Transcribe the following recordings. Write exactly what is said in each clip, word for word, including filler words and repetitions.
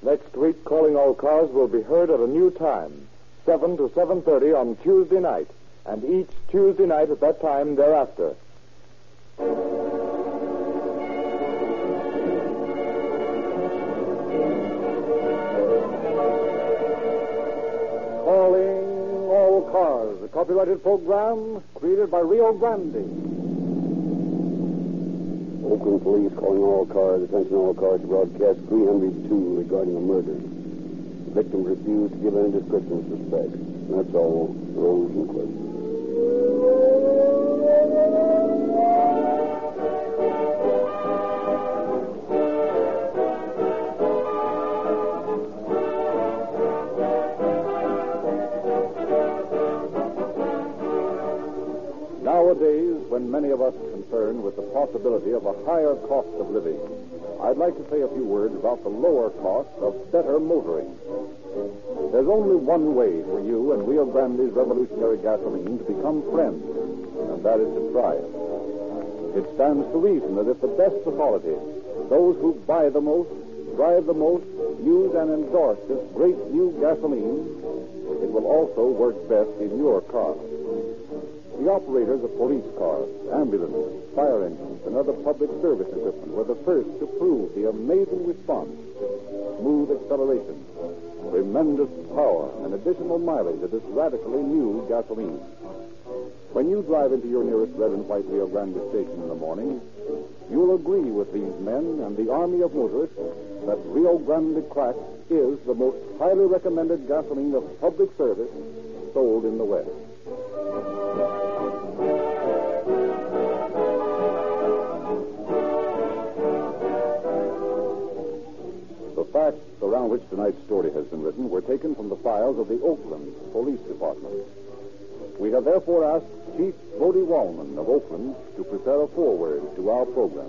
Next week, Calling All Cars will be heard at a new time, seven to seven thirty on Tuesday night, and each Tuesday night at that time thereafter. Calling All Cars, a copyrighted program created by Rio Grande. Oakland Police calling all cars. Attention all cars to broadcast three hundred two regarding a murder. The victim refused to give any description of suspect. That's all. Rosenquist. Nowadays, when many of us are concerned with the possibility of a higher cost of living, I'd like to say a few words about the lower cost of better motoring. There's only one way for you and Rio Grande's revolutionary gasoline to become friends, and that is to try it. It stands to reason that if the best of quality, those who buy the most, drive the most, use and endorse this great new gasoline, it will also work best in your car. The operators of police cars, ambulances, fire engines, and other public service equipment were the first to prove the amazing response, smooth acceleration, tremendous power, and additional mileage of this radically new gasoline. When you drive into your nearest red and white Rio Grande station in the morning, you'll agree with these men and the army of motorists that Rio Grande Crack is the most highly recommended gasoline of public service sold in the West. The facts around which tonight's story has been written were taken from the files of the Oakland Police Department. We have therefore asked Chief Bodie Wallman of Oakland to prepare a foreword to our program.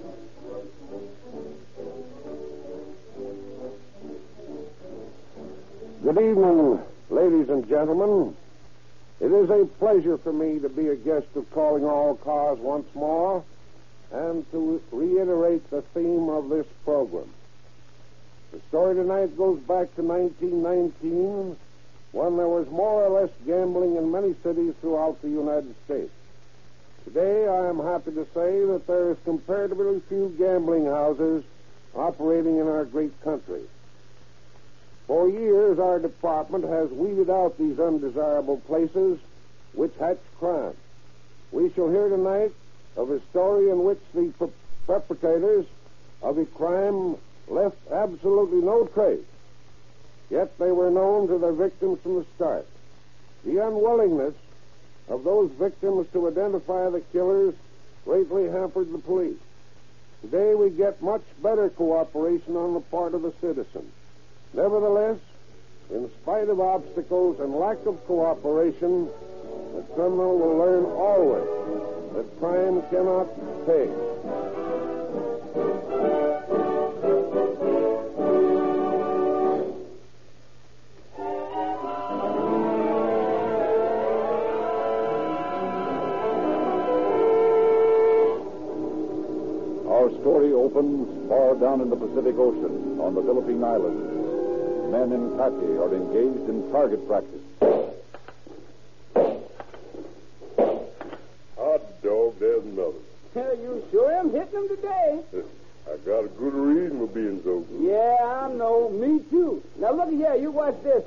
Good evening, ladies and gentlemen. It is a pleasure for me to be a guest of Calling All Cars once more and to reiterate the theme of this program. The story tonight goes back to nineteen nineteen, when there was more or less gambling in many cities throughout the United States. Today, I am happy to say that there is comparatively few gambling houses operating in our great country. For years, our department has weeded out these undesirable places which hatch crime. We shall hear tonight of a story in which the per- perpetrators of a crime left absolutely no trace, yet they were known to their victims from the start. The unwillingness of those victims to identify the killers greatly hampered the police. Today we get much better cooperation on the part of the citizen. Nevertheless, in spite of obstacles and lack of cooperation, the criminal will learn always that crime cannot pay. Our story opens far down in the Pacific Ocean on the Philippine Islands. Men in khaki are engaged in target practice. Hot dog, there's another. You sure am hitting them today. I got a good reason for being so good. Yeah, I know. Me too. Now, look here. You watch this.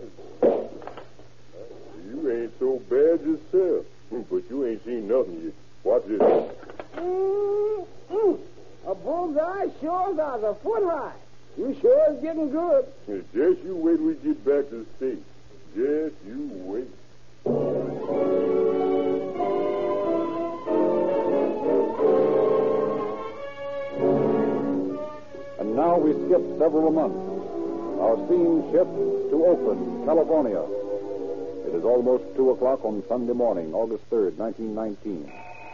You ain't so bad yourself, but you ain't seen nothing yet. Watch this. Mm-mm. A bullseye sure got a foot high. You sure is getting good. Just you wait till we get back to the state. Just you wait. And now we skip several months. Our scene shifts to Oakland, California. It is almost two o'clock on Sunday morning, August third, nineteen nineteen.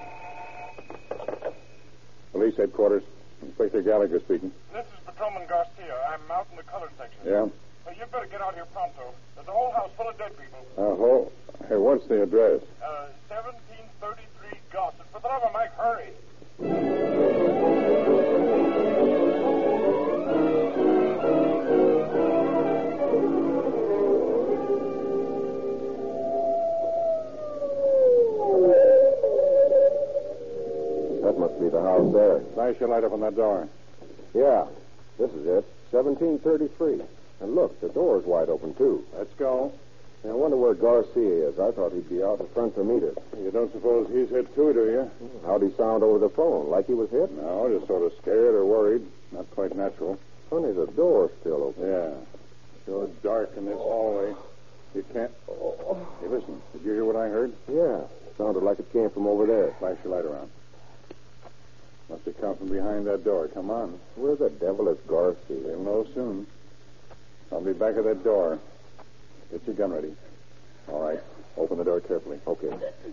Police headquarters. Inspector Gallagher speaking. This is Patrolman Garcia. I'm out in the colored section. Yeah? Well, you'd better get out here pronto. There's a whole house full of dead people. Uh-huh. Hey, what's the address? Uh, seventeen thirty-three Gossett. For the love of Mike, hurry. house there. Flash your light up on that door. Yeah, this is it. seventeen thirty-three. And look, the door's wide open, too. Let's go. I wonder where Garcia is. I thought he'd be out in front to meet us. You don't suppose he's hit too, do you? How'd he sound over the phone? Like he was hit? No, just sort of scared or worried. Not quite natural. Funny, the door's still open. Yeah. Sure dark in this hallway. You can't... Hey, listen. Did you hear what I heard? Yeah. Sounded like it came from over there. Flash your light around. Must have come from behind that door. Come on. Where the devil is Garcia? We'll know soon. I'll be back at that door. Get your gun ready. All right. Open the door carefully. Okay.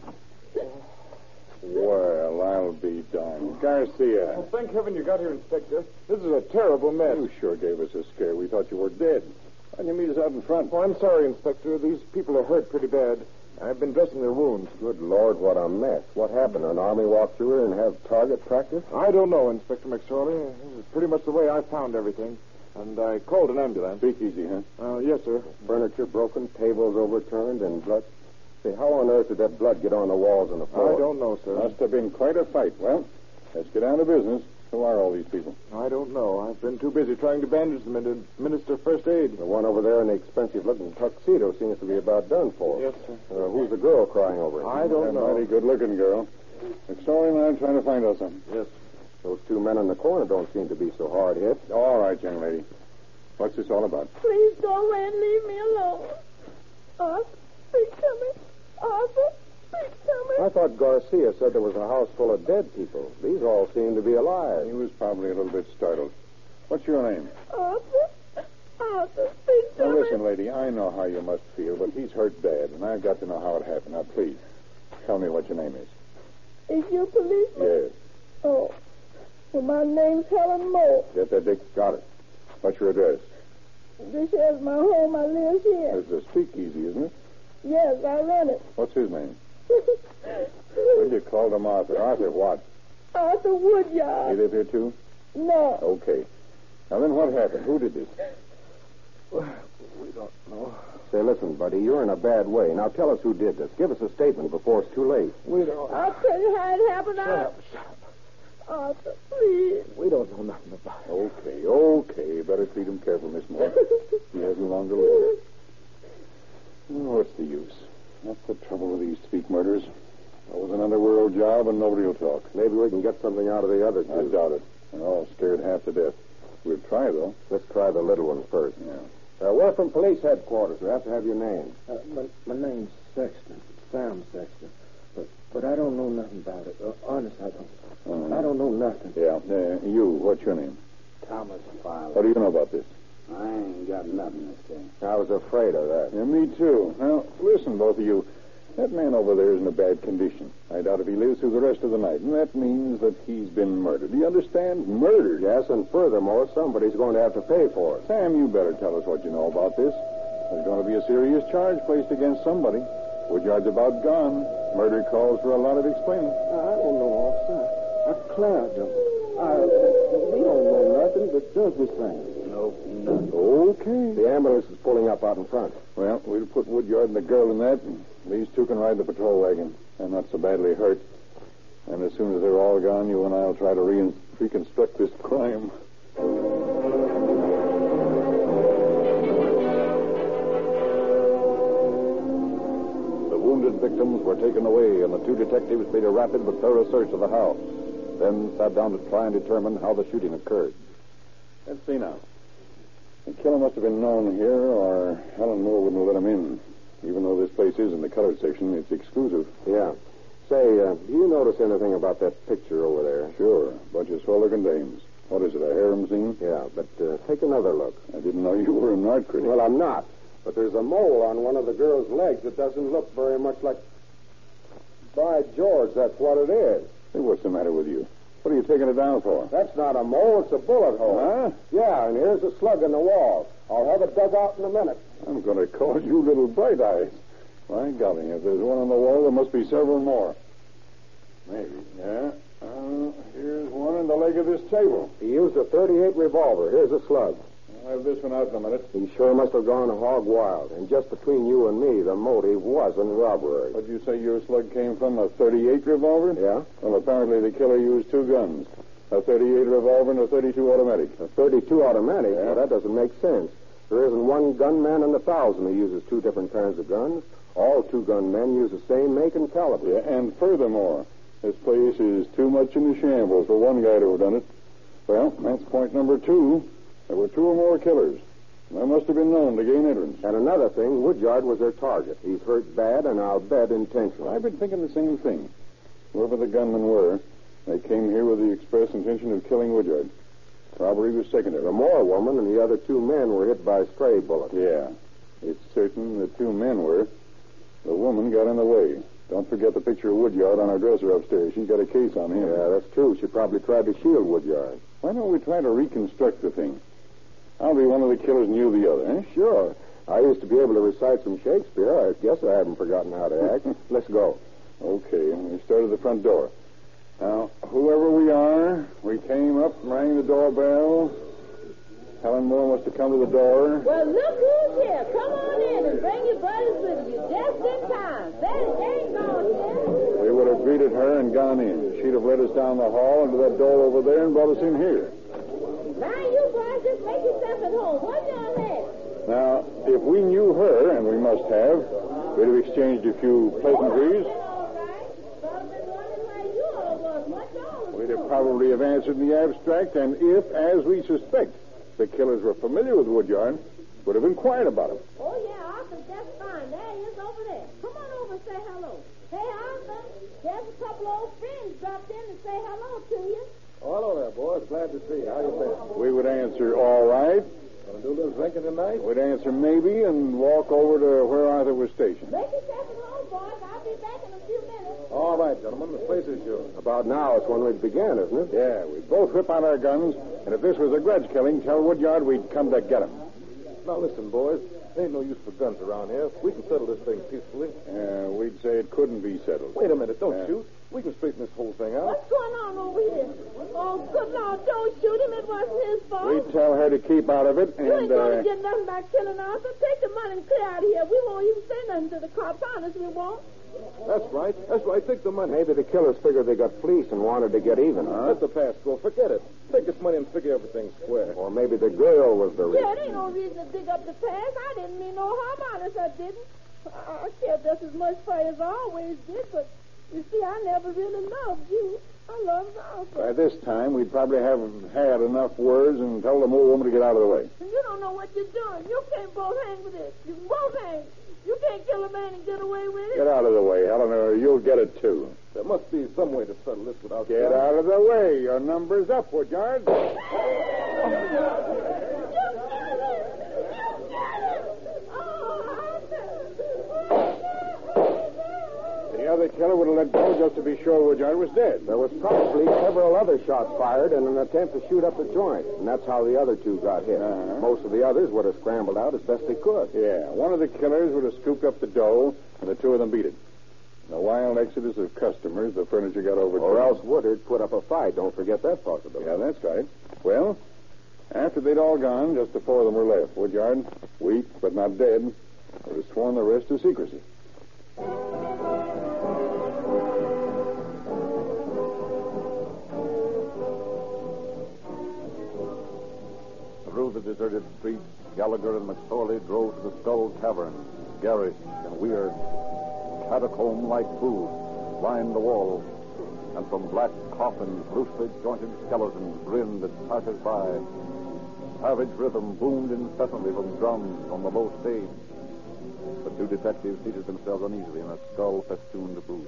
Well, I'll be darned. Garcia. Oh, thank heaven you got here, Inspector. This is a terrible mess. You sure gave us a scare. We thought you were dead. Why'd you meet us out in front? Oh, I'm sorry, Inspector. These people are hurt pretty bad. I've been dressing their wounds. Good Lord, what a mess. What happened? An army walk through here and have target practice? I don't know, Inspector McSorley. This is pretty much the way I found everything. And I called an ambulance. Speak easy, huh? Uh, yes, sir. Furniture broken, tables overturned, and blood. Say, how on earth did that blood get on the walls and the floor? I don't know, sir. Must have been quite a fight. Well, let's get down to business. Who are all these people? I don't know. I've been too busy trying to bandage them and administer first aid. The one over there in the expensive-looking tuxedo seems to be about done for. Yes, sir. Uh, who's the girl crying over him? I don't A know. mighty good-looking girl. McSorley and I'm trying to find out something. Yes. Those two men in the corner don't seem to be so hard hit. All right, young lady. What's this all about? Please go away and leave me alone. Arthur, please come in. Arthur, please come I thought Garcia said there was a house full of dead people. These all seem to be alive. He was probably a little bit startled. What's your name? in. Arthur, Arthur, please Now, come listen, in. lady, I know how you must feel, but he's hurt bad, and I've got to know how it happened. Now, please, tell me what your name is. Is you a policeman? Yes. Oh. Well, my name's Helen Moore. Get that, Dick? Got it. What's your address? This here's my home. I live here. It's a speakeasy, isn't it? Yes, I run it. What's his name? Well, you called him Arthur. Arthur what? Arthur You Woodyard. live here, too? No. Okay. Now, then what happened? Who did this? We don't know. Say, listen, buddy, you're in a bad way. Now tell us who did this. Give us a statement before it's too late. We don't. I'll tell you how it happened. Shut I... up, shut up. Arthur, please. We don't know nothing about it. Okay, okay. Better treat him careful, Miss Moore. He hasn't long to live. Oh, what's the use? That's the trouble with these speak murders. That was an underworld job, and nobody will talk. Maybe we can get something out of the other I two. doubt it. They're all scared half to death. We'll try, though. Let's try the little one first. Yeah. Uh, we're from police headquarters. We have to have your name. Uh, my, my name's Sexton. Sam Sexton. But but I don't know nothing about it. Uh, honest, I don't. Uh-huh. I don't know nothing. Yeah. Uh, you, what's your name? Thomas Fowler. What do you know about this? I ain't got nothing to say. I was afraid of that. Yeah, me too. Now, listen, both of you. That man over there is in a bad condition. I doubt if he lives through the rest of the night. And that means that he's been murdered. Do you understand? Murdered. Yes, and furthermore, somebody's going to have to pay for it. Sam, you better tell us what you know about this. There's going to be a serious charge placed against somebody. Woodyard's about gone. Murder calls for a lot of explaining. I don't know, officer. I declared them. I, we don't know nothing but does this thing. No, nothing. Okay. The ambulance is pulling up out in front. Well, we'll put Woodyard and the girl in that, and these two can ride the patrol wagon. They're not so badly hurt. And as soon as they're all gone, you and I'll try to re- reconstruct this crime. The wounded victims were taken away, and the two detectives made a rapid but thorough search of the house. Then sat down to try and determine how the shooting occurred. Let's see now. The killer must have been known here, or Helen Moore wouldn't have let him in. Even though this place is in the colored section, it's exclusive. Yeah. Say, uh, do you notice anything about that picture over there? Sure. Bunch of swell-looking dames. What is it, a harem scene? Yeah, but uh, take another look. I didn't know you were an art critic. Well, I'm not. But there's a mole on one of the girl's legs that doesn't look very much like... By George, that's what it is. Hey, what's the matter with you? What are you taking it down for? That's not a mole, it's a bullet hole. Huh? Yeah, and here's a slug in the wall. I'll have it dug out in a minute. I'm going to call you Little Bright Eyes. My golly, if there's one on the wall, there must be several more. Maybe. Yeah. Uh, here's one in the leg of this table. He used a thirty-eight revolver. Here's a slug. I'll have this one out in a minute. He sure must have gone hog wild. And just between you and me, the motive wasn't robbery. What'd you say your slug came from? A thirty-eight revolver? Yeah? Well, apparently the killer used two guns. A thirty-eight revolver and a thirty-two automatic. A thirty-two automatic? Yeah. Well, that doesn't make sense. There isn't one gunman in a thousand who uses two different kinds of guns. All two gunmen use the same make and caliber. Yeah, and furthermore, this place is too much in the shambles for one guy to have done it. Well, that's point number two. There were two or more killers. They must have been known to gain entrance. And another thing, Woodyard was their target. He's hurt bad, and I'll bet intentionally. I've been thinking the same thing. Whoever the gunmen were, they came here with the express intention of killing Woodyard. Robbery was secondary. The Moore woman and the other two men were hit by stray bullets. Yeah. It's certain the two men were. The woman got in the way. Don't forget the picture of Woodyard on our dresser upstairs. She's got a case on him. Yeah, that's true. She probably tried to shield Woodyard. Why don't we try to reconstruct the thing? I'll be one of the killers and you the other, eh? Sure. I used to be able to recite some Shakespeare. I guess I haven't forgotten how to act. Let's go. Okay, we start at the front door. Now, whoever we are, we came up and rang the doorbell. Helen Moore must have come to the door. Well, look who's here. Come on in and bring your buddies with you. Just in time. Betty, they ain't gone yet. We would have greeted her and gone in. She'd have led us down the hall into that door over there and brought us in here. Now, you boys just make yourself at home. What's your name? Now, if we knew her, and we must have, we'd have exchanged a few pleasantries. All right. But I've been wondering where you all was. Much older. We'd have probably have answered in the abstract, and if, as we suspect, the killers were familiar with Woodyard, would have inquired about him. Oh, yeah, Arthur's just fine. There he is over there. Come on over and say hello. Hey, Arthur, there's a couple old friends dropped in to say hello to you. Oh, hello there, boys. Glad to see you. How you been? We would answer, all right. Gonna do a little drinking tonight? We'd answer maybe and walk over to where Arthur was stationed. Make yourself at home, boys. I'll be back in a few minutes. All right, gentlemen. The place is yours. About now is when we began, isn't it? Yeah, we'd both whip out our guns, and if this was a grudge killing, tell Woodyard we'd come to get him. Now, listen, boys. Ain't no use for guns around here. We can settle this thing peacefully. Yeah, we'd say it couldn't be settled. Wait a minute. Don't Yeah. shoot. We can straighten this whole thing out. What's going on over here? Oh, good Lord, don't shoot him. It wasn't his fault. We'd tell her to keep out of it, You ain't and, going uh... to get nothing by killing Arthur. Take the money and clear out of here. We won't even say nothing to the cops. Honest, we won't. That's right. That's right. Take the money. Maybe the killers figured they got fleeced and wanted to get even. Let the past go. Forget it. Take this money and figure everything square. Or maybe the girl was the Yeah, reason. there ain't no reason to dig up the past. I didn't mean no harm. Honest, I didn't. I, I cared just as much for you as I always did, but you see, I never really loved you. I loved Arthur. By this time, we'd probably have had enough words and tell the Moore woman to get out of the way. And you don't know what you're doing. You can't both hang with it. You can both hang. You can't kill a man and get away with it. Get out of the way, Helen, or you'll get it, too. There must be some way to settle this without... Get out of the way. Your number's up, Woodyard. You killed him! You killed him! Oh, Arthur! The other killer would have let go just to be sure Woodyard was dead. There was probably several other shots fired in an attempt to shoot up the joint, and that's how the other two got hit. Uh-huh. Most of the others would have scrambled out as best they could. Yeah, one of the killers would have scooped up the dough, and the two of them beat it. In the wild exodus of customers, the furniture got over. Or else Woodard put up a fight. Don't forget that possibility. Yeah, that's right. Well, after they'd all gone, just the four of them were left. Woodyard, weak but not dead, would have sworn the rest to secrecy. Through the deserted streets, Gallagher and McSorley drove to the Skull Tavern, garish and weird. Catacomb-like booths lined the walls, and from black coffins, loosely jointed skeletons grinned at passers-by. Savage rhythm boomed incessantly from drums on the low stage. The two detectives seated themselves uneasily in a skull-festooned booth.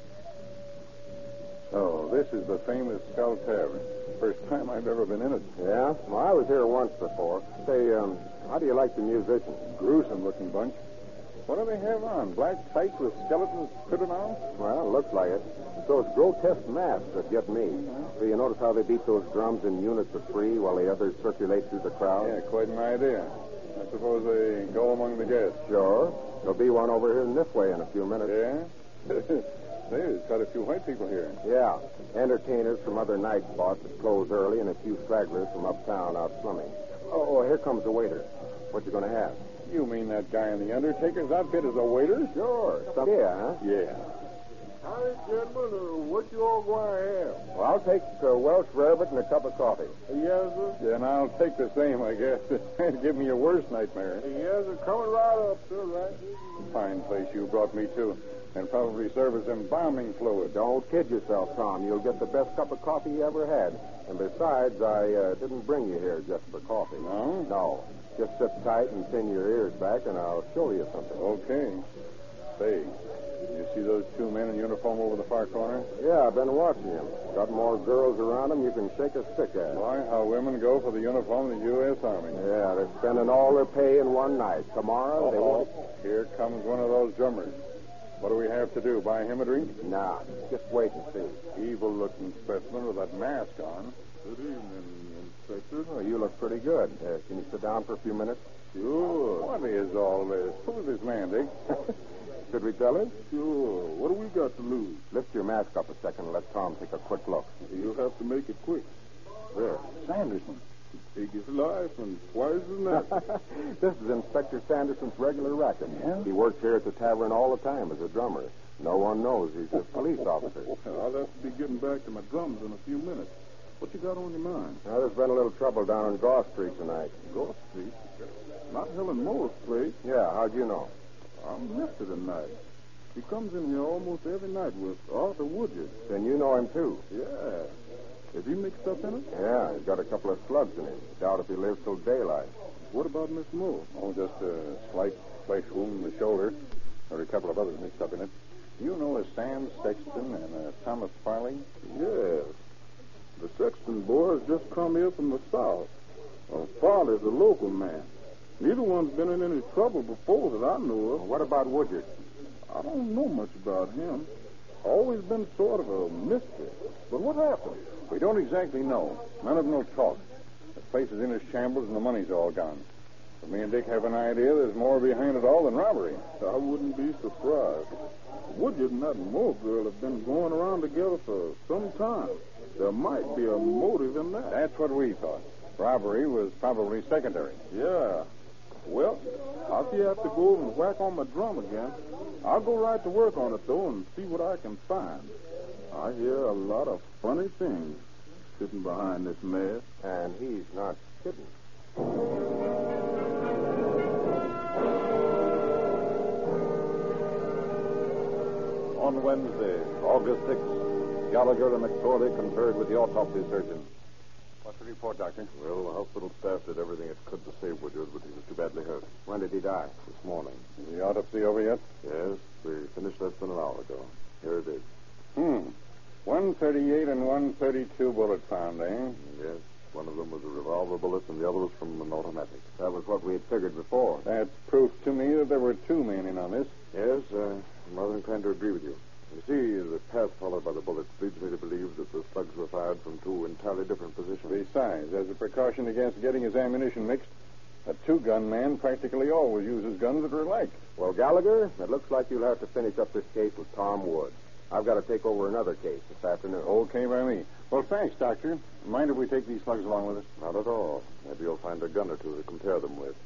Oh, this is the famous Skull Tavern. First time I've ever been in it. Yeah? Well, I was here once before. Say, um, how do you like the musicians? Gruesome-looking bunch. What do they have on? Black tights with skeletons printed on? Well, it looks like it. It's those grotesque masks that get me. So you notice how they beat those drums in units of three while the others circulate through the crowd? Yeah, quite an idea. I suppose they go among the guests. Sure. There'll be one over here in this way in a few minutes. Yeah? There's quite a few white people here. Yeah. Entertainers from other night spots that close early and a few stragglers from uptown out slumming. Oh, here comes the waiter. What you going to have? You mean that guy in the Undertaker's outfit is a waiter? Sure. Some beer, huh? Yeah. Howdy, gentlemen. Uh, what you all going to have? Well, I'll take a Welsh rarebit and a cup of coffee. Yes, sir. Yeah, and I'll take the same, I guess. Give me a worse nightmare. Yes, sir. Coming right up, sir. Right. Fine place you brought me to. And probably serve as embalming fluid. Don't kid yourself, Tom. You'll get the best cup of coffee you ever had. And besides, I uh, didn't bring you here just for coffee. No? No. Just sit tight and pin your ears back, and I'll show you something. Okay. Say, you see those two men in uniform over the far corner? Yeah, I've been watching them. Got more girls around them you can shake a stick at. Why, how women go for the uniform of the U S Army. Yeah, they're spending all their pay in one night. Tomorrow, they won't... Here comes one of those drummers. What do we have to do? Buy him a drink? Nah, just wait and see. Evil-looking specimen with that mask on. Good evening, Inspector. Oh, you look pretty good. Uh, can you sit down for a few minutes? Sure. What is all this? Who is this man, Dick? Should we tell him? Sure. What do we got to lose? Lift your mask up a second and let Tom take a quick look. You'll have to make it quick. There. Sanderson. Take his life and twice his neck. This is Inspector Sanderson's regular racket. Yeah? He works here at the tavern all the time as a drummer. No one knows he's a police officer. I'll have to be getting back to my drums in a few minutes. What you got on your mind? Now, there's been a little trouble down on Goss Street tonight. Goss Street? Not Helen Moore's place. Yeah, how'd you know? I'm Mister tonight. He comes in here almost every night with Arthur Woodyard. Then you know him, too. Yeah. Is he mixed up in it? Yeah, he's got a couple of slugs in him. Doubt if he lives till daylight. What about Miss Moore? Oh, just a slight flesh wound in the shoulder. There are a couple of others mixed up in it. Do you know a Sam Sexton and a Thomas Farley? Yes. The Sexton boys just come here from the south. Uh, Farley's a local man. Neither one's been in any trouble before that I know of. What about Woodyard? I don't know much about him. Always been sort of a mystery. But what happened? We don't exactly know. None of them will talk. The place is in its shambles and the money's all gone. But me and Dick have an idea there's more behind it all than robbery. I wouldn't be surprised. Woodyard and that Moore girl have been going around together for some time. There might be a motive in that. That's what we thought. Robbery was probably secondary. Yeah. Well, I'll see you have to go over and whack on my drum again. I'll go right to work on it, though, and see what I can find. I hear a lot of funny things sitting behind this mask. And he's not kidding. On Wednesday, August sixth, Gallagher and McSorley conferred with the autopsy surgeon. What's the report, Doctor? Well, the hospital staff did everything it could to save Woodyard, but he was too badly hurt. When did he die? This morning. Is the autopsy over yet? Yes, they finished less than an hour ago. Here it is. Hmm. one thirty-eight and one thirty-two bullet found, eh? Yes, one of them was a revolver bullet, and the other was from an automatic. That was what we had figured before. That's proof to me that there were two men in on this. Yes, uh, I'm rather inclined to agree with you. You see, the path followed by the bullets leads me to believe that the slugs were fired from two entirely different positions. Besides, as a precaution against getting his ammunition mixed, a two-gun man practically always uses guns that are alike. Well, Gallagher, it looks like you'll have to finish up this case with Tom Wood. I've got to take over another case this afternoon. Okay by me. Well, thanks, Doctor. Mind if we take these slugs along with us? Not at all. Maybe you'll find a gun or two to compare them with.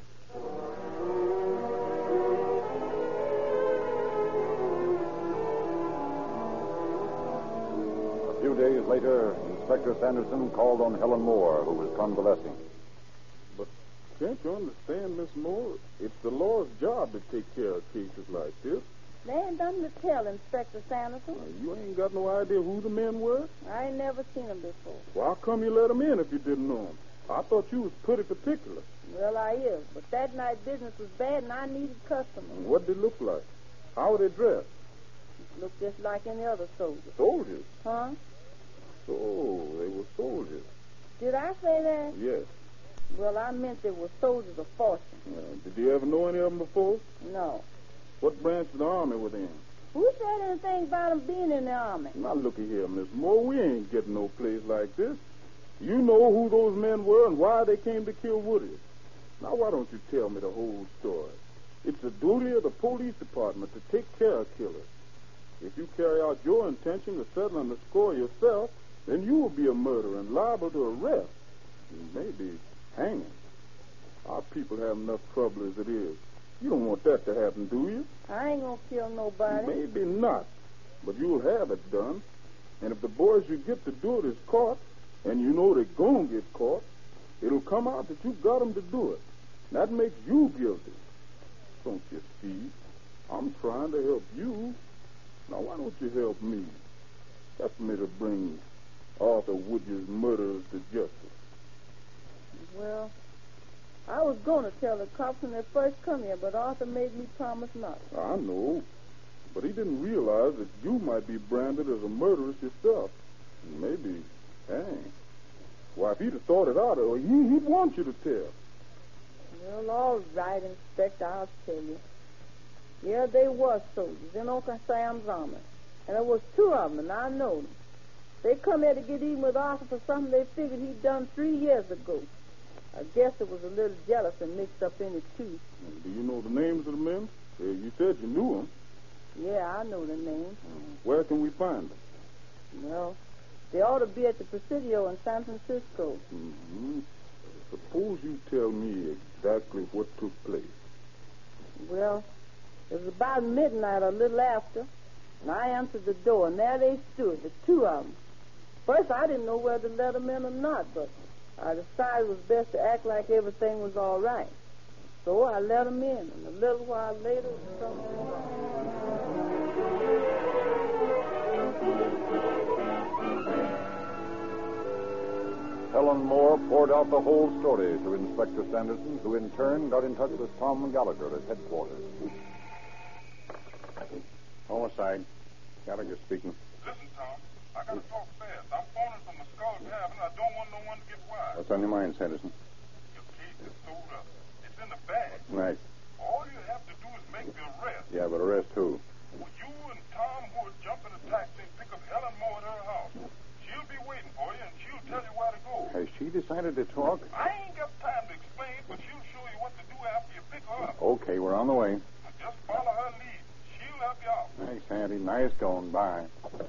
A few days later, Inspector Sanderson called on Helen Moore, who was convalescing. But can't you understand, Miss Moore? It's the law's job to take care of cases like this. They ain't done to tell, Inspector Sanderson. Now, you ain't got no idea who the men were? I ain't never seen them before. Well, how come you let them in if you didn't know them? I thought you was pretty particular. Well, I is, but that night business was bad and I needed customers. And what did they look like? How were they dressed? Looked just like any other soldier. Soldiers? Huh? So, they were soldiers. Did I say that? Yes. Well, I meant they were soldiers of fortune. Uh, did you ever know any of them before? No. What branch of the army were they in? Who said anything about them being in the army? Now, looky here, Miss Moore. We ain't getting no place like this. You know who those men were and why they came to kill Woody. Now, why don't you tell me the whole story? It's the duty of the police department to take care of killers. If you carry out your intention of settling the score yourself, then you will be a murderer and liable to arrest. And maybe Hanging. Our people have enough trouble as it is. You don't want that to happen, do you? I ain't gonna kill nobody. Maybe not, but you'll have it done. And if the boys you get to do it is caught, and you know they're gonna get caught, it'll come out that you got them to do it. That makes you guilty. Don't you see? I'm trying to help you. Now, why don't you help me? Help me to bring Arthur Woodger's murderers to justice. Well, I was going to tell the cops when they first come here, but Arthur made me promise not. I know, but he didn't realize that you might be branded as a murderess yourself. Maybe hang. Why, if he'd have thought it out, he, he'd want you to tell. Well, all right, Inspector, I'll tell you. Yeah, they was soldiers in Uncle Sam's army. And there was two of them, and I know them. They come here to get even with Arthur for something they figured he'd done three years ago. I guess it was a little jealousy mixed up in it, too. Do you know the names of the men? Uh, you said you knew them. Yeah, I know the names. Where can we find them? Well, they ought to be at the Presidio in San Francisco. Mm-hmm. Suppose you tell me exactly what took place. Well, it was about midnight or a little after, and I answered the door, and there they stood, the two of them. First, I didn't know whether to let them in or not, but I decided it was best to act like everything was all right. So I let them in, and a little while later, something... Helen Moore poured out the whole story to Inspector Sanderson, who in turn got in touch with Tom Gallagher at headquarters. Homicide. Gallagher speaking. Listen, Tom, I gotta talk fast. I'm phoning from the Skull Tavern. I don't want no one to get wild. What's on your mind, Sanderson? Your case is sold up. It's in the bag. Right. All you have to do is make the arrest. Yeah, but arrest who? Well, you and Tom Wood jump in a taxi and pick up Helen Moore at her house. She'll be waiting for you, and she'll tell you where to go. Has she decided to talk? I ain't got time to explain, but she'll show you what to do after you pick her up. Okay, we're on the way. Now just follow her lead. She'll help you out. Thanks, Handy. Nice going. Bye.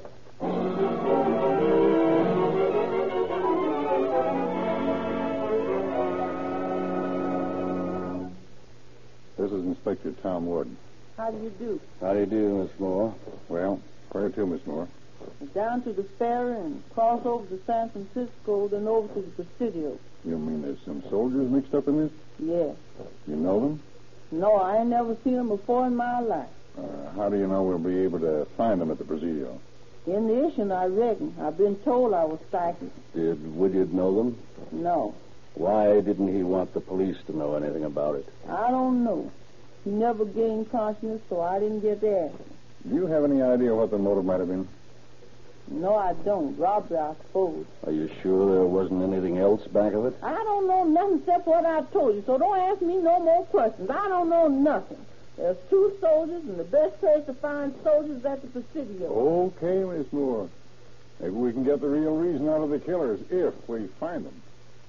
This is Inspector Tom Wood. How do you do? How do you do, Miss Moore? Well, where to, Miss Moore? Down to the ferry and cross over to San Francisco, then over to the Presidio. You mean there's some soldiers mixed up in this? Yeah. You know them? No, I ain't never seen them before in my life. Uh, how do you know we'll be able to find them at the Presidio? In the issue, I reckon. I've been told I was psychic. Did Woodyard know them? No. Why didn't he want the police to know anything about it? I don't know. He never gained consciousness, so I didn't get there. Do you have any idea what the motive might have been? No, I don't. Robbery, I suppose. Are you sure there wasn't anything else back of it? I don't know nothing except what I told you, so don't ask me no more questions. I don't know nothing. There's two soldiers, and the best place to find soldiers is at the Presidio. Okay, Miss Moore. Maybe we can get the real reason out of the killers if we find them.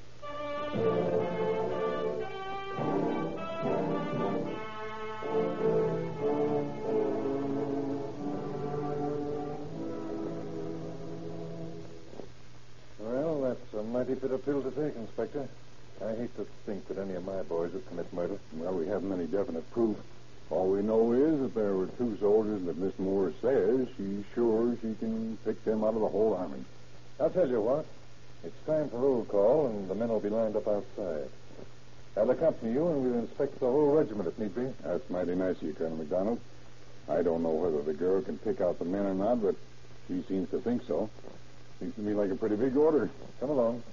Well, that's a mighty bitter pill to take, Inspector. I hate to think that any of my boys would commit murder. Well, we haven't any definite proof. All we know is that there were two soldiers that Miss Moore says she's sure she can pick them out of the whole army. I'll tell you what. It's time for roll call, and the men will be lined up outside. I'll accompany you, and we'll inspect the whole regiment if need be. That's mighty nice of you, Colonel McDonald. I don't know whether the girl can pick out the men or not, but she seems to think so. Seems to me like a pretty big order. Come along.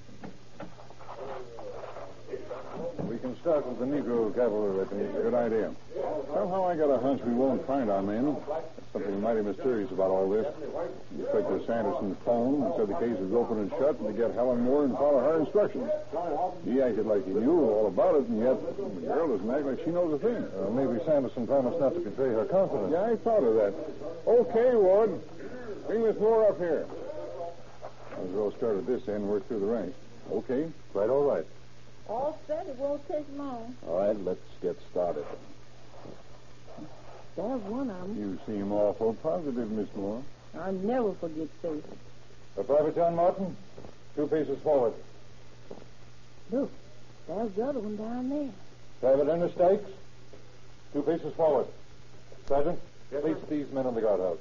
We can start with the Negro cavalry regiment. Good idea. Somehow I got a hunch we won't find our men. There's something mighty mysterious about all this. Inspector Sanderson phoned and said the case was open and shut and to get Helen Moore and follow her instructions. He acted like he knew all about it, and yet the girl doesn't act like she knows a thing. Uh, maybe Sanderson promised not to betray her confidence. Yeah, I thought of that. Okay, Wood. Bring Miss Moore up here. Might as well start at this end and work through the ranks. Okay? Quite all right. All set. It won't take long. All right, let's get started. There's one of them. You seem awful positive, Miss Moore. I'll never forget faces. Uh, Private John Martin, two paces forward. Look, There's the other one down there. Private in the stakes. Two paces forward. Sergeant, place these men on the guardhouse.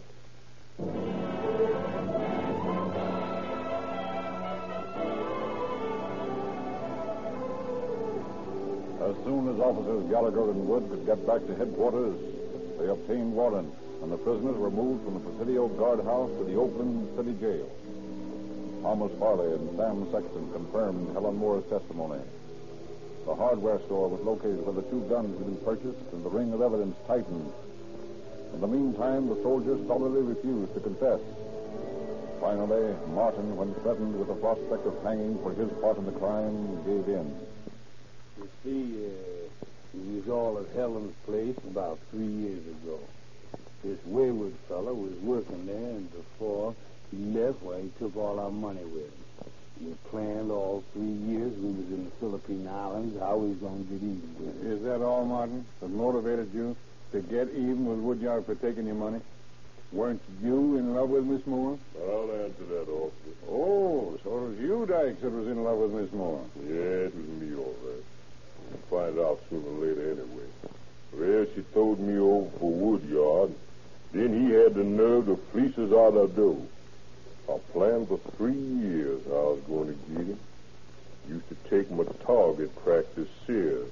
As soon as officers Gallagher and Wood could get back to headquarters, they obtained warrants, and the prisoners were moved from the Presidio guardhouse to the Oakland City Jail. Thomas Farley and Sam Sexton confirmed Helen Moore's testimony. The hardware store was located where the two guns had been purchased, and the ring of evidence tightened. In the meantime, the soldiers stolidly refused to confess. Finally, Martin, when threatened with the prospect of hanging for his part in the crime, gave in. You see, uh, we was all at Helen's place about three years ago. This wayward fellow was working there, and before he left, well, he took all our money with him. We planned all three years we was in the Philippine Islands how we was going to get even with him. Is that all, Martin, that motivated you to get even with Woodyard for taking your money? Weren't you in love with Miss Moore? I'll answer that, officer. Oh, so it was you, Dykes, that was in love with Miss Moore. Yeah, it was me, all right. I'll find out sooner or later anyway. Well, she told me over for Woodyard. Then he had the nerve to fleece us out of dough. I planned for three years how I was going to get him. Used to take my target practice serious.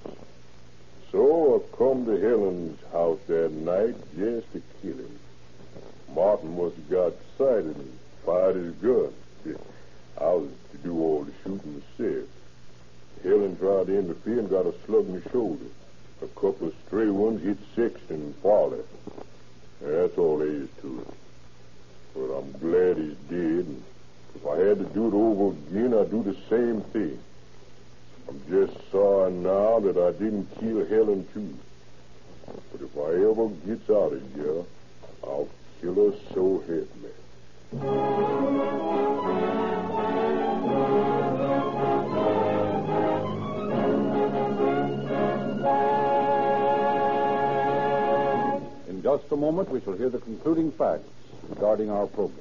So I come to Helen's house that night just to kill him. Martin must have got excited and fired his gun. I was to do all the shooting myself. Helen tried to interfere and got a slug in the shoulder. A couple of stray ones hit Sexton and Farley. That's all there is to it. But I'm glad he's dead. And if I had to do it over again, I'd do the same thing. I'm just sorry now that I didn't kill Helen, too. But if I ever gets out of here, I'll kill her so heavily. In just a moment, we shall hear the concluding facts regarding our program.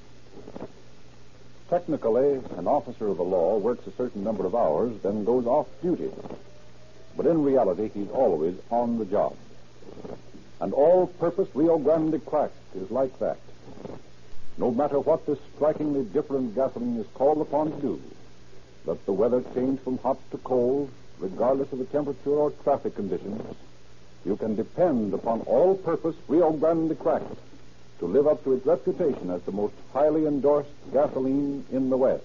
Technically, an officer of the law works a certain number of hours, then goes off duty. But in reality, he's always on the job. And all-purpose Rio Grande crack is like that. No matter what this strikingly different gasoline is called upon to do, let the weather change from hot to cold, regardless of the temperature or traffic conditions, you can depend upon all-purpose Rio Grande crack to live up to its reputation as the most highly endorsed gasoline in the West.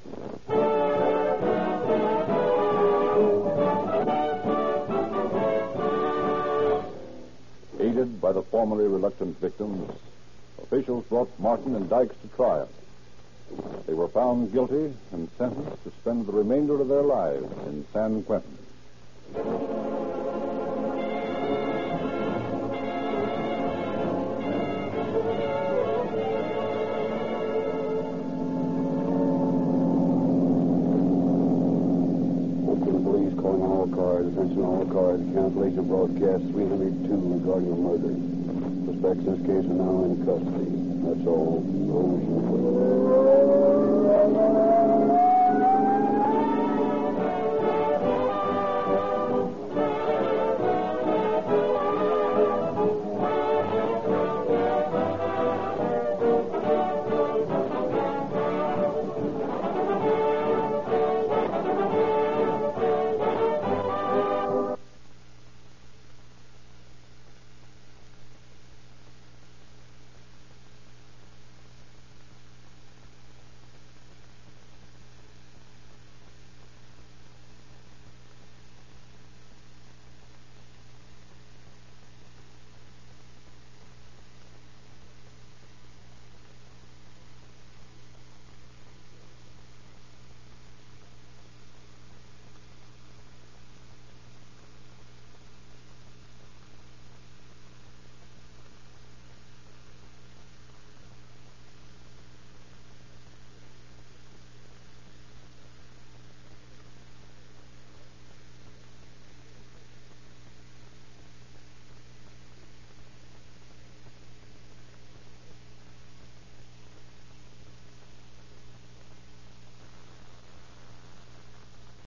Aided by the formerly reluctant victims, officials brought Martin and Dykes to trial. They were found guilty and sentenced to spend the remainder of their lives in San Quentin. Attention all cars, cancellation broadcast three hundred two regarding a murder. Suspects in this case are now in custody. That's all. Those